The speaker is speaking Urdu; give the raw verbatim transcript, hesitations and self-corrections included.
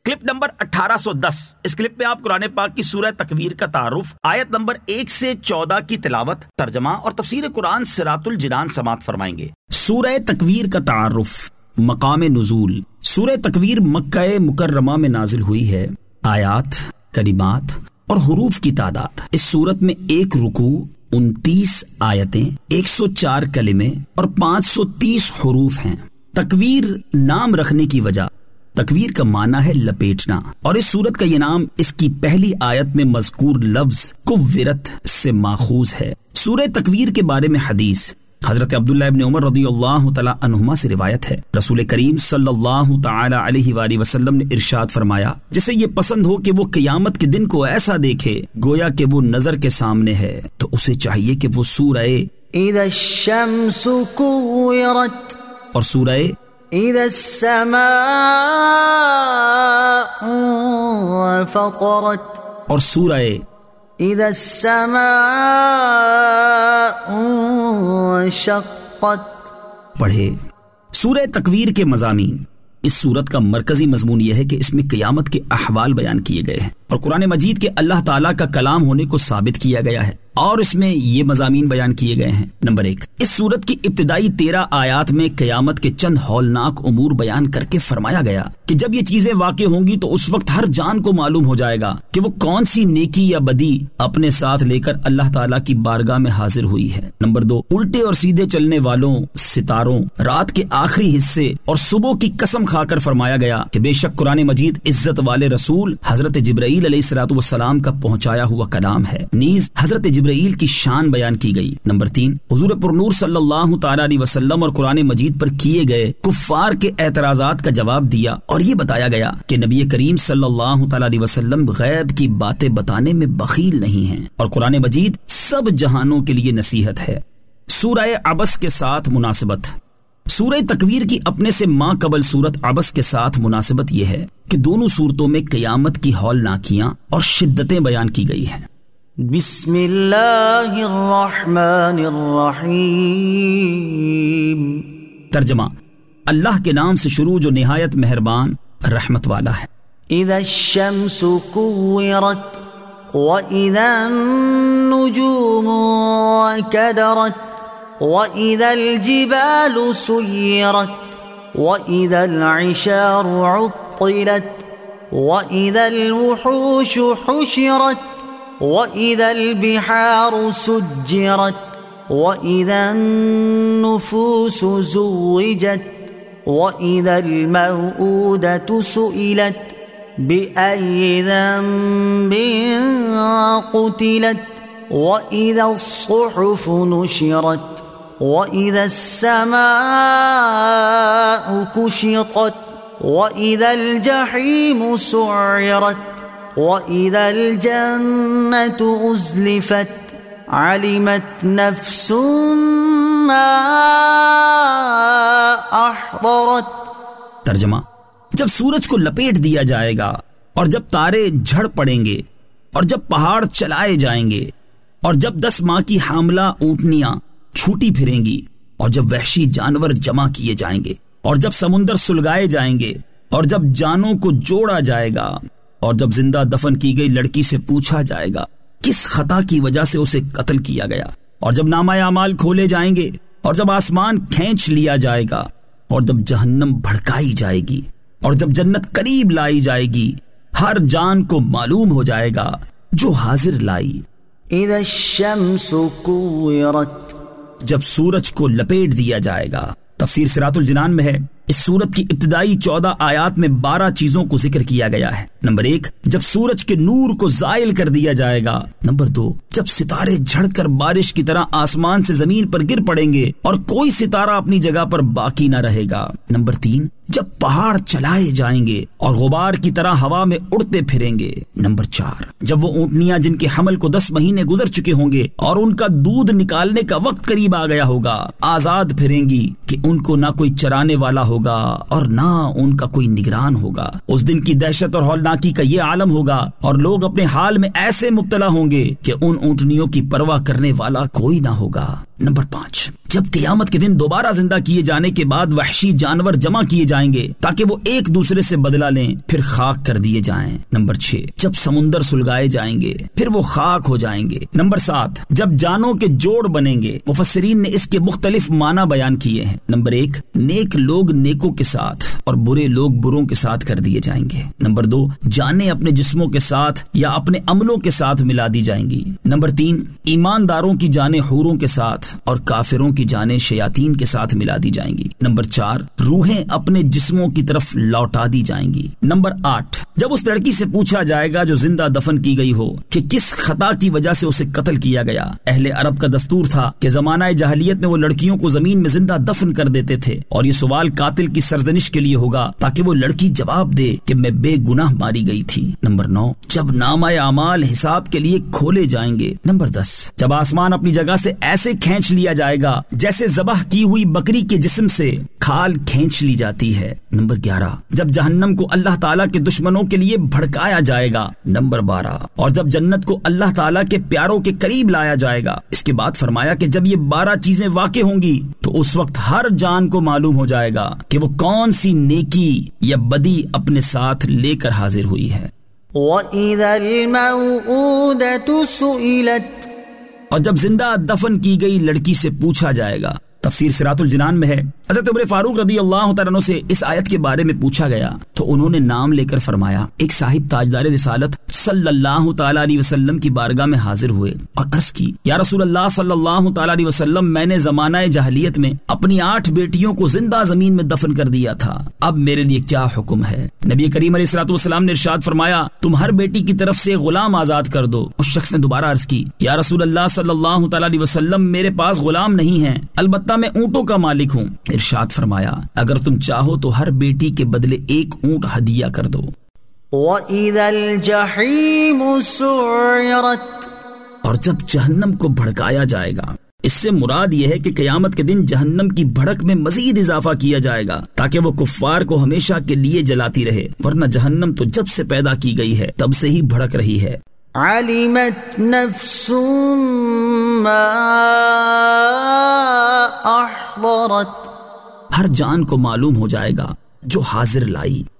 کلپ نمبر اٹھارہ سو دس. اس کلپ میں آپ قرآن پاک کی سورہ تکویر کا تعارف، آیت نمبر ایک سے چودہ کی تلاوت، ترجمہ اور تفسیر قرآن صراط الجنان سماعت فرمائیں گے. سورہ تکویر کا تعارف. مقام نزول. سورہ تکویر مکہ مکرمہ میں نازل ہوئی ہے. آیات، کلمات اور حروف کی تعداد. اس سورت میں ایک رکوع، انتیس آیتیں، ایک سو چار کلمے اور پانچ سو تیس حروف ہیں. تکویر نام رکھنے کی وجہ، تکویر کا معنی ہے لپیٹنا، اور اس سورت کا یہ نام اس کی پہلی آیت میں مذکور لفظ کوّرت سے ماخوذ ہے. سورہ تکویر کے بارے میں حدیث. حضرت عبداللہ ابن عمر رضی اللہ تعالی عنہما سے روایت ہے، رسول کریم صلی اللہ تعالی علیہ وآلہ وسلم نے ارشاد فرمایا، جسے یہ پسند ہو کہ وہ قیامت کے دن کو ایسا دیکھے گویا کہ وہ نظر کے سامنے ہے، تو اسے چاہیے کہ وہ سورہ اذا الشمس کوّرت اور سورہ اذا السماء انفطرت اور سورہ اذا السماء انشقت پڑھے. سورہ تکویر کے مضامین. اس سورت کا مرکزی مضمون یہ ہے کہ اس میں قیامت کے احوال بیان کیے گئے ہیں اور قرآن مجید کے اللہ تعالیٰ کا کلام ہونے کو ثابت کیا گیا ہے، اور اس میں یہ مضامین بیان کیے گئے ہیں. نمبر ایک، اس سورت کی ابتدائی تیرہ آیات میں قیامت کے چند ہولناک امور بیان کر کے فرمایا گیا کہ جب یہ چیزیں واقع ہوں گی تو اس وقت ہر جان کو معلوم ہو جائے گا کہ وہ کون سی نیکی یا بدی اپنے ساتھ لے کر اللہ تعالیٰ کی بارگاہ میں حاضر ہوئی ہے. نمبر دو، الٹے اور سیدھے چلنے والوں، ستاروں، رات کے آخری حصے اور صبح کی قسم کھا کر فرمایا گیا کہ بے شک قرآن مجید عزت والے رسول حضرت جبرائیل علیہ الصلوۃ والسلام کا پہنچایا ہوا کلام ہے. نیز حضرت جبرائیل کی شان بیان کی گئی. نمبر تین، حضور پرنور صلی اللہ تعالی علیہ وسلم اور قرآن مجید پر کیے گئے کفار کے اعتراضات کا جواب دیا، اور یہ بتایا گیا کہ نبی کریم صلی اللہ تعالی علیہ وسلم غیب کی باتیں بتانے میں بخیل نہیں ہیں، اور قرآن مجید سب جہانوں کے لیے نصیحت ہے. سورہ عبس کے ساتھ مناسبت. سورہ تکویر کی اپنے سے ماں قبل سورت عبس کے ساتھ مناسبت یہ ہے کہ دونوں سورتوں میں قیامت کی ہولناکیاں اور شدتیں بیان کی گئی ہیں. بسم اللہ الرحمن الرحیم. ترجمہ، اللہ کے نام سے شروع جو نہایت مہربان رحمت والا ہے. اذا الشمس کوّرت واذا النجوم انکدرت وَإِذَا الْجِبَالُ سُيِّرَتْ وَإِذَا الْعِشَارُ عُطِّلَتْ وَإِذَا الْوُحُوشُ حُشِرَتْ وَإِذَا الْبِحَارُ سُجِّرَتْ وَإِذَا النُّفُوسُ زُوِّجَتْ وَإِذَا الْمَوْءُودَةُ سُئِلَتْ بِأَيِّ ذَنبٍ قُتِلَتْ وَإِذَا الصُّحُفُ نُشِرَتْ وَإِذَا السَّمَاءُ كُشِطَتْ وَإِذَا الْجَحِيمُ سُعِّرَتْ وَإِذَا الْجَنَّةُ أُزْلِفَتْ عَلِمَتْ نَفْسٌ مَّا أَحْضَرَتْ. ترجمہ، جب سورج کو لپیٹ دیا جائے گا اور جب تارے جھڑ پڑیں گے اور جب پہاڑ چلائے جائیں گے اور جب دس ماہ کی حاملہ اونٹنیاں چھوٹی پھریں گی اور جب وحشی جانور جمع کیے جائیں گے اور جب سمندر سلگائے جائیں گے اور جب جانوں کو جوڑا جائے گا اور جب زندہ دفن کی گئی لڑکی سے پوچھا جائے گا کس خطا کی وجہ سے اسے قتل کیا گیا، اور جب نامہ اعمال کھولے جائیں گے اور جب آسمان کھینچ لیا جائے گا اور جب جہنم بھڑکائی جائے گی اور جب جنت قریب لائی جائے گی، ہر جان کو معلوم ہو جائے گا جو حاضر لائی. اذا الشمس کوّرت، جب سورج کو لپیٹ دیا جائے گا. تفسیر صراط الجنان میں ہے، اس سورت کی ابتدائی چودہ آیات میں بارہ چیزوں کو ذکر کیا گیا ہے. نمبر ایک، جب سورج کے نور کو زائل کر دیا جائے گا. نمبر دو، جب ستارے جھڑ کر بارش کی طرح آسمان سے زمین پر گر پڑیں گے اور کوئی ستارہ اپنی جگہ پر باقی نہ رہے گا. نمبر تین، جب پہاڑ چلائے جائیں گے اور غبار کی طرح ہوا میں اڑتے پھریں گے. نمبر چار، جب وہ اونٹنیاں جن کے حمل کو دس مہینے گزر چکے ہوں گے اور ان کا دودھ نکالنے کا وقت قریب آ گیا ہوگا، آزاد پھریں گی کہ ان کو نہ کوئی چرانے والا ہوگا اور نہ ان کا کوئی نگران ہوگا. اس دن کی دہشت اور ہولناکی کا یہ عالم ہوگا اور لوگ اپنے حال میں ایسے مبتلا ہوں گے کہ ان اونٹنیوں کی پرواہ کرنے والا کوئی نہ ہوگا. نمبر پانچ، جب قیامت کے دن دوبارہ زندہ کیے جانے کے بعد وحشی جانور جمع کیے جائیں گے تاکہ وہ ایک دوسرے سے بدلہ لیں، پھر خاک کر دیے جائیں۔ نمبر چھ، جب سمندر سلگائے جائیں گے پھر وہ خاک ہو جائیں گے۔ نمبر سات، جب جانوں کے جوڑ بنیں گے۔ مفسرین نے اس کے مختلف معنی بیان کیے ہیں۔ نمبر ایک، نیک لوگ نیکوں کے ساتھ اور برے لوگ بروں کے ساتھ کر دیے جائیں گے۔ نمبر دو، جانیں اپنے جسموں کے ساتھ یا اپنے عملوں کے ساتھ ملا دی جائیں گی۔ نمبر تین، ایمانداروں کی جانیں حوروں کے ساتھ اور کافروں کی جانیں شیاطین کے ساتھ ملا دی جائیں گی۔ نمبر چار، روحیں اپنے جسموں کی طرف لوٹا دی جائیں گی۔ نمبر آٹھ، جب اس لڑکی سے پوچھا جائے گا جو زندہ دفن کی گئی ہو کہ کس خطا کی وجہ سے اسے قتل کیا گیا۔ اہل عرب کا دستور تھا کہ زمانہ جاہلیت میں وہ لڑکیوں کو زمین میں زندہ دفن کر دیتے تھے، اور یہ سوال قاتل کی سرزنش کے لیے ہوگا تاکہ وہ لڑکی جواب دے کہ میں بے گناہ ماری گئی تھی۔ نمبر نو، جب نامہ اعمال حساب کے لیے کھولے جائیں گے۔ نمبر دس، جب آسمان اپنی جگہ سے ایسے کھینچ لیا جائے گا جیسے ذبح کی ہوئی بکری کے جسم سے کھال کھینچ لی جاتی ہے۔ نمبر گیارہ، جب جہنم کو اللہ تعالیٰ کے دشمنوں کے لیے بھڑکایا جائے گا۔ نمبر بارہ، اور جب جنت کو اللہ تعالیٰ کے پیاروں کے قریب لایا جائے گا۔ اس کے بعد فرمایا کہ جب یہ بارہ چیزیں واقع ہوں گی تو اس وقت ہر جان کو معلوم ہو جائے گا کہ وہ کون سی نیکی یا بدی اپنے ساتھ لے کر حاضر ہوئی ہے۔ وَإِذَا الْمَوْءُودَةُ سُئِلَتْ، اور جب زندہ دفن کی گئی لڑکی سے پوچھا جائے گا۔ تفسیر صراط الجنان میں ہے، حضرت عمر فاروق رضی اللہ تعالیٰ عنہ سے اس آیت کے بارے میں پوچھا گیا تو انہوں نے نام لے کر فرمایا۔ ایک صاحب تاجدار رسالت صلی اللہ تعالیٰ علیہ وسلم کی بارگاہ میں حاضر ہوئے اور عرض کی، یا رسول اللہ صلی اللہ تعالیٰ علیہ وسلم، میں نے زمانہ جاہلیت میں اپنی آٹھ بیٹیوں کو زندہ زمین میں دفن کر دیا تھا، اب میرے لیے کیا حکم ہے؟ نبی کریم علیہ الصلوۃ والسلام نے ارشاد فرمایا، تم ہر بیٹی کی طرف سے غلام آزاد کر دو۔ اس شخص نے دوبارہ عرض کی، یا رسول اللہ صلی اللہ تعالیٰ علیہ وسلم، میرے پاس غلام نہیں ہیں، البتہ میں اونٹوں کا مالک ہوں۔ ارشاد فرمایا، اگر تم چاہو تو ہر بیٹی کے بدلے ایک اونٹ ہدیہ کر دو۔ وَإِذَا الْجَحِيمُ سُعِّرَتْ، اور جب جہنم کو بھڑکایا جائے گا۔ اس سے مراد یہ ہے کہ قیامت کے دن جہنم کی بھڑک میں مزید اضافہ کیا جائے گا تاکہ وہ کفار کو ہمیشہ کے لیے جلاتی رہے، ورنہ جہنم تو جب سے پیدا کی گئی ہے تب سے ہی بھڑک رہی ہے۔ عَلِمَتْ نَفْسٌ مَّا أَحْضَرَتْ، ہر جان کو معلوم ہو جائے گا جو حاضر لائی۔